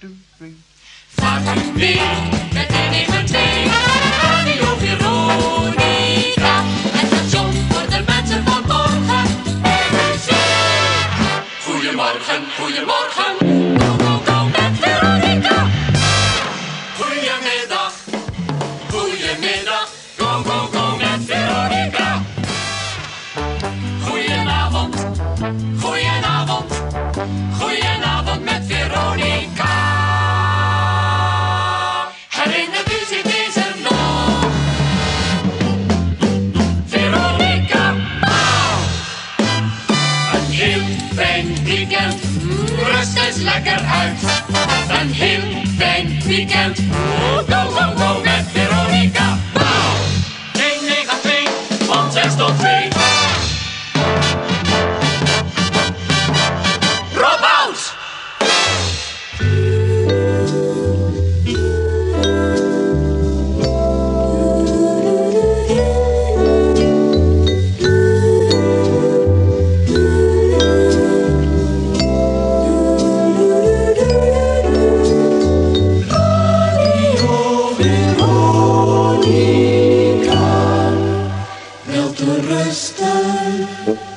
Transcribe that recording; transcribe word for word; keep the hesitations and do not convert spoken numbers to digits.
Vaart u mee met de negen twee, Radio Veronica. Het station voor de mensen van morgen. Goedemorgen, goedemorgen. Go, go, go met Veronica. Goedemiddag, goedemiddag. Go, go, go met Veronica. Goedenavond, goedenavond. Goedenavond met Veronica. Herinnert u zich deze nog? Veronica. Een heel fijn weekend. Rust eens lekker uit. Een heel fijn weekend. Go, go, go met Veronica. één negen twee, van zes tot twee. Rob out! Wel te rusten.